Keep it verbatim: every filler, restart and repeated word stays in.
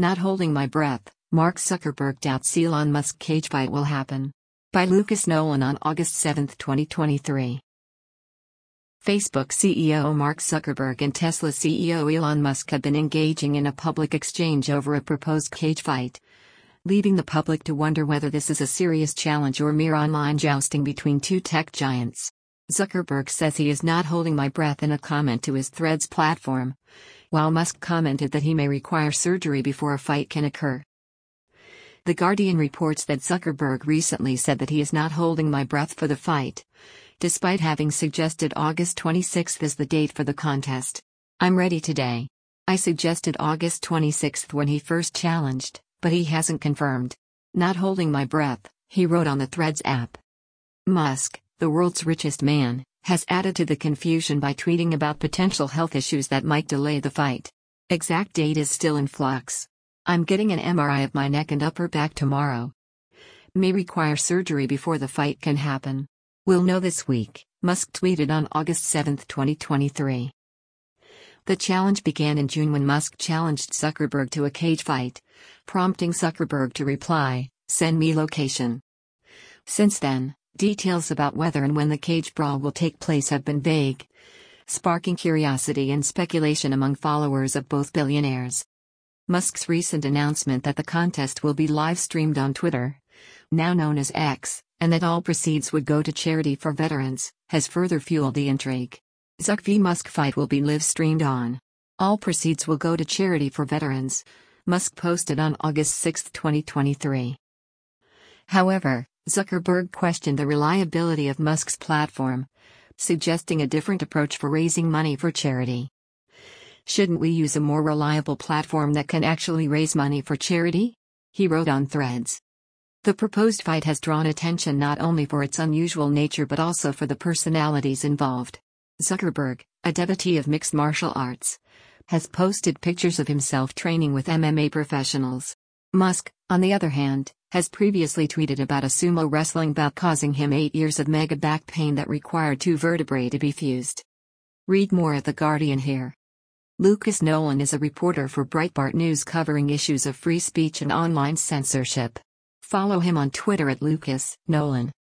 Not holding my breath, Mark Zuckerberg doubts Elon Musk cage fight will happen. By Lucas Nolan on August seventh, twenty twenty-three. Facebook C E O Mark Zuckerberg and Tesla C E O Elon Musk have been engaging in a public exchange over a proposed cage fight, leaving the public to wonder whether this is a serious challenge or mere online jousting between two tech giants. Zuckerberg says he is not holding my breath in a comment to his Threads platform, while Musk commented that he may require surgery before a fight can occur. The Guardian reports that Zuckerberg recently said that he is not holding my breath for the fight, despite having suggested August twenty-sixth as the date for the contest. "I'm ready today. I suggested August twenty-sixth when he first challenged, but he hasn't confirmed. Not holding my breath," he wrote on the Threads app. Musk, the world's richest man, has added to the confusion by tweeting about potential health issues that might delay the fight. Exact date is still in flux. "I'm getting an M R I of my neck and upper back tomorrow. May require surgery before the fight can happen. We'll know this week," Musk tweeted on August seventh, twenty twenty-three. The challenge began in June when Musk challenged Zuckerberg to a cage fight, prompting Zuckerberg to reply, "Send me location." Since then, details about whether and when the cage brawl will take place have been vague, sparking curiosity and speculation among followers of both billionaires. Musk's recent announcement that the contest will be live-streamed on Twitter, now known as X, and that all proceeds would go to charity for veterans, has further fueled the intrigue. Zuck v Musk fight will be live-streamed on. All proceeds will go to charity for veterans, Musk posted on August sixth, twenty twenty-three. However, Zuckerberg questioned the reliability of Musk's platform, suggesting a different approach for raising money for charity. "Shouldn't we use a more reliable platform that can actually raise money for charity?" he wrote on Threads. The proposed fight has drawn attention not only for its unusual nature but also for the personalities involved. Zuckerberg, a devotee of mixed martial arts, has posted pictures of himself training with M M A professionals. Musk, on the other hand, has previously tweeted about a sumo wrestling bout causing him eight years of mega back pain that required two vertebrae to be fused. Read more at The Guardian here. Lucas Nolan is a reporter for Breitbart News covering issues of free speech and online censorship. Follow him on Twitter at Lucas Nolan.